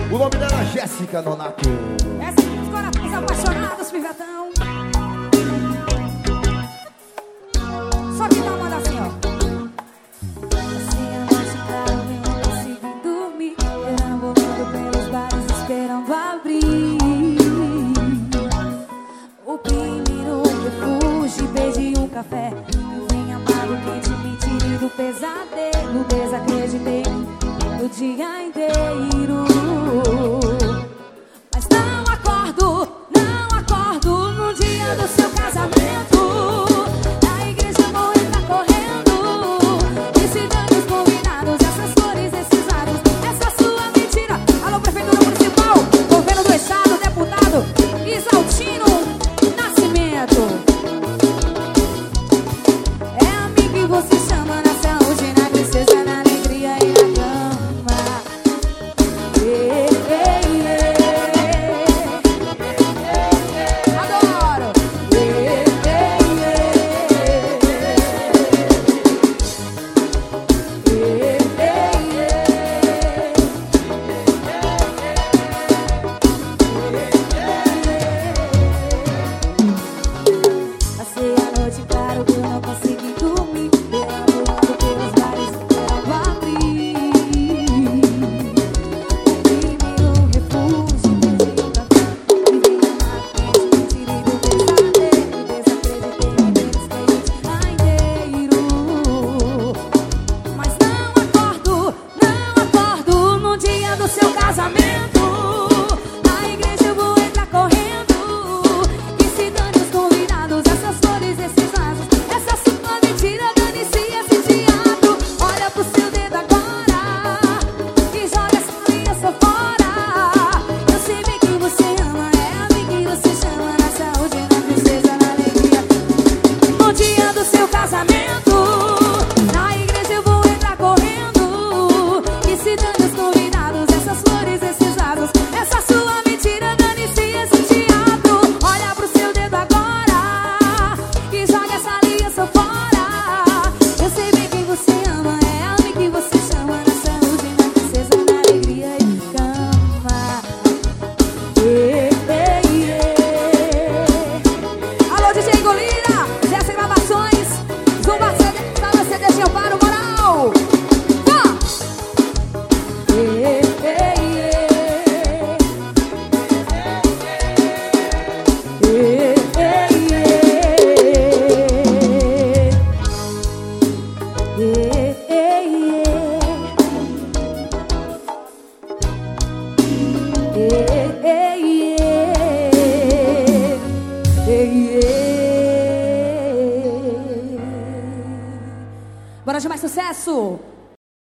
O nome dela é Jéssica Nonato. Essa é os corações apaixonados, pivetão. Só que tá mandando assim, ó. Assim a noite clara, eu não consegui dormir. Perambulando pelos bares, esperando abrir. O primeiro refúgio, beijei um café. Vem amado, quente, me tire do pesadelo. Desacreditei o dia inteiro. Mas não acordo no dia do seu casamento. Na igreja eu vou entrar correndo. E se dando os convidados, essas flores, esses aros, essa sua mentira. Alô, prefeitura municipal, governo do estado, deputado Isaltino Nascimento. É a mim que você chama na saúde, na tristeza, na alegria e na cama. Adoro. Passei a noite, claro que eu não consegui dormir. Perambulando pelos bares, esperando abrir. Primeiro refúgio, beijei um café. E vem amar quente, me tirei do pesadelo. Desacreditei, me belisquei o dia inteiro. Mas não acordo no dia do seu casamento. Na igreja eu vou entrar correndo. Que se dane os convidados, essas flores, esses vasos, essa sua mentira, dane-se esse teatro. Olha pro seu dedo agora e joga essa aliança fora. Eu sei bem que você ama, é a mim que você chama. Na saúde, na tristeza, na alegria. No dia do seu casamento, na igreja eu vou entrar correndo. Que se dane os convidados, essas flores, esses vasos, essa sua mentira, dane-se esse teatro. Olha pro seu dedo agora e joga essa aliança fora. Eu sei bem quem você ama, é a mim que você chama. Na saúde, na tristeza, na alegria e cama. Alô, DJ Golira, Jéssica Gravações, Zumba CD, Sala CD de Amparo, moral. Vá! Bora de mais sucesso!